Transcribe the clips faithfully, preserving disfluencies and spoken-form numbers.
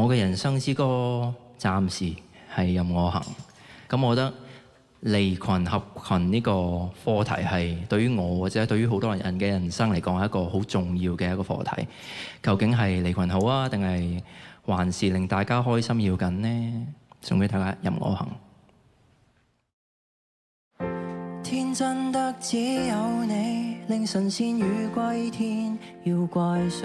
我嘅人生之歌暫時係任我行。咁我覺得離群合群呢個課題係對於我或者對於好多人嘅人生嚟講係一個好重要嘅一個課題。究竟係離群好啊，定係還是令大家開心要緊呢？送俾大家任我行。 天真得只有你，令神仙魚歸天，要怪誰？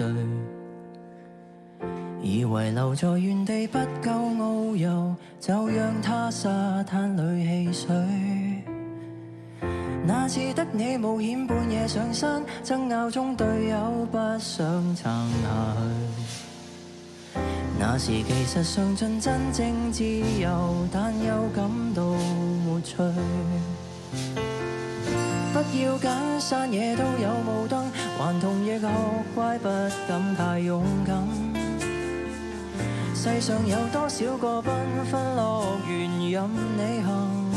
以為留在原地不夠遨遊，就讓他沙灘裏戲水。那次得你冒險半夜上山，爭拗中隊友不想撐下去。那時其實嘗盡真正自由，但又感到沒趣。不要緊，山野都有霧燈，頑童亦學乖，不敢太勇敢。世上有多少個繽紛樂園任你行？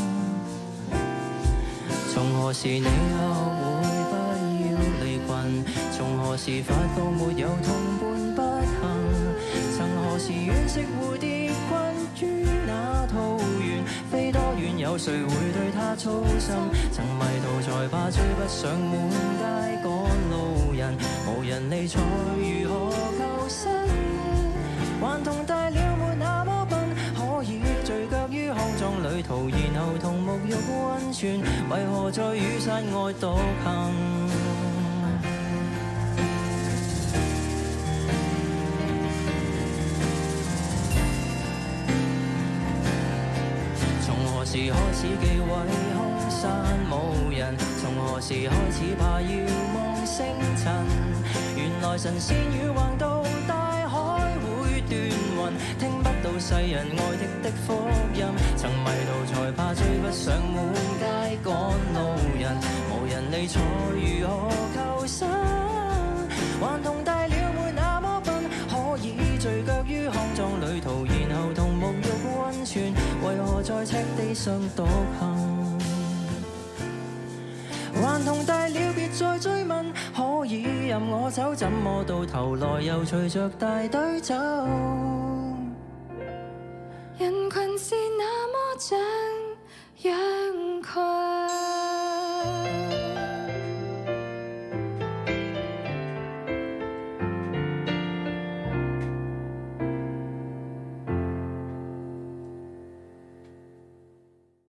從何時你學會不要離群？從何時發覺沒有同伴不行？曾何時惋惜蝴蝶困於那桃源，飛多遠有誰會對他操心？曾迷途才怕追不上滿街趕路人，無人理睬如何求生？頑童大了沒那麼笨，可以聚腳於康莊旅途，然後同沐浴溫泉，為何在雨傘外獨行？從何時開始忌諱空山無人？從何時開始怕遙望星塵？原來神仙魚橫渡大海會斷魂，聽不到世人愛的的福音。曾迷途才怕追不上滿街趕路人，無人理睬如何求生？頑童大了沒那麼笨，可以聚腳於康莊旅途，然後同沐浴溫泉，為何在赤地上獨行？頑童大了別再追問，可以任我走，怎麼到頭來又隨着大隊走？ 人群是那麼像羊群。